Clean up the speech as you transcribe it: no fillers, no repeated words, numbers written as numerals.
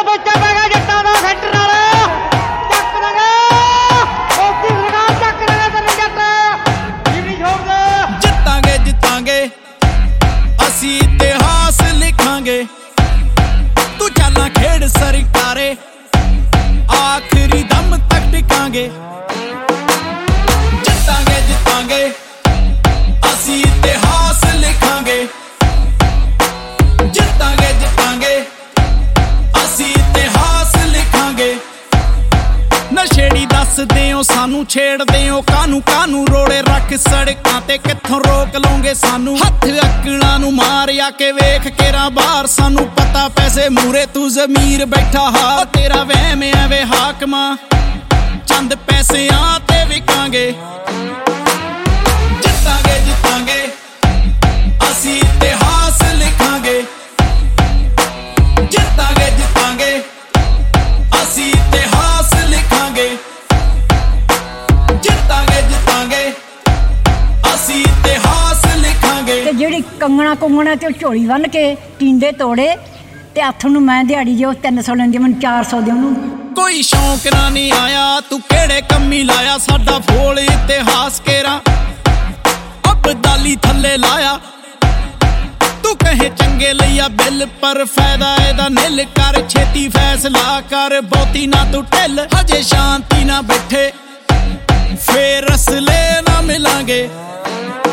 ਬੱਚਾ ਪੈ ਗਿਆ ਜੱਟਾਂ ਦਾ ਸੈਂਟਰ ਨਾਲ ਚੱਕ ਦਾਂਗੇ ਓਪੀ ਸਰਕਾਰ ਚੱਕ ਦਾਂਗੇ ਤੈਨੂੰ ਜੱਟ ਜਿੰਨੀ ਛੋੜਦੇ ਜਿੱਤਾਂਗੇ ਜਿੱਤਾਂਗੇ ਅਸੀਂ ਇਤਿਹਾਸ ਲਿਖਾਂਗੇ ਤੂੰ ਚੱਲਾਂ ਖੇਡ ਸਰਕਾਰੇ ਆਖਰੀ ਦਮ ਤੱਕ ਟਿਕਾਂਗੇ ਜਿੱਤਾਂਗੇ ਜਿੱਤਾਂਗੇ ਅਸੀਂ ਇਤਿਹਾਸ ਲਿਖਾਂਗੇ ਜਿੱਤਾਂਗੇ ਜਿੱਤਾਂਗੇ ਅਸੀਂ ਇਤਿਹਾਸ ਲਿਖਾਂਗੇ ਨਸ਼ੇੜੀ ਦੱਸਦੇ ਹੋ ਸਾਨੂੰ ਛੇੜਦੇ ਹੋ ਕਾਨੂੰ ਰੋੜੇ ਰੱਖ ਸੜਕਾਂ ਤੇ ਕਿੱਥੋਂ ਰੋਕ ਲਓਗੇ ਸਾਨੂੰ ਹੱਥ ਅੱਕਲਾਂ ਨੂੰ ਮਾਰਿਆ ਕੇ ਵੇਖ ਕੇਰਾ ਬਾਹਰ ਸਾਨੂੰ ਪਤਾ ਪੈਸੇ ਮੂਰੇ ਤੂੰ ਜ਼ਮੀਰ ਬੈਠਾ ਹਾ ਤੇਰਾ ਵਹਿਮ ਐਵੇਂ ਹਾਕਮਾ ਚੰਦ ਪੈਸਿਆਂ ਤੇ ਵਿਕਾਂਗੇ ਜਿੱਤਾਂਗੇ ਜਿੱਤਾਂਗੇ ਅਸੀਂ ਇਤਿਹਾਸ ਲਿਖਾਂਗੇ ਜਿੱਤਾਂਗੇ ਜਿੱਤਾਂਗੇ ਅਸੀਂ ਇਤਿਹਾਸ ਲਿਖਾਂਗੇ ਜਿੱਤਾਂਗੇ ਜਿੱਤਾਂਗੇ ਅਸੀਂ ਇਤਿਹਾਸ ਲਿਖਾਂਗੇ ਤੇ ਜਿਹੜੀ ਕੰਗਣਾ ਤੇ ਝੋਲੀ ਬੰਨ ਕੇ ਟਿੰਡੇ ਤੋੜੇ ਤੇ ਹੱਥ ਨੂੰ ਮੈਂ ਦਿਹਾੜੀ ਜੇ 300 ਲੈਂਦੀ ਮੈਨੂੰ 400 ਦੇ ਉਹਨੂੰ ਕੋਈ ਸ਼ੌਂਕ ਨਾ ਨਹੀਂ ਆਇਆ ਤੂੰ ਕਿਹੜੇ ਕੰਮੀ ਲਾਇਆ ਸਾਡਾ ਫੋਲ ਇਤਿਹਾਸ ਕੇਰਾ ਅਬਦਾਲੀ ਥੱਲੇ ਲਾਇਆ ਤੂੰ ਕਹੇ ਚੰਗੇ ਲਈਆ ਬਿੱਲ ਪਰ ਫਾਇਦਾ ਇਹਦਾ ਨਿੱਲ ਕਰ ਛੇਤੀ ਫੈਸਲਾ ਕਰ ਬਹੁਤੀ ਨਾ ਤੂੰ ਢਿੱਲ ਹਜੇ ਸ਼ਾਂਤੀ ਨਾ ਬੈਠੇ ਫੇਰ ਅਸਲੇ ਨਾ ਮਿਲਾਂਗੇ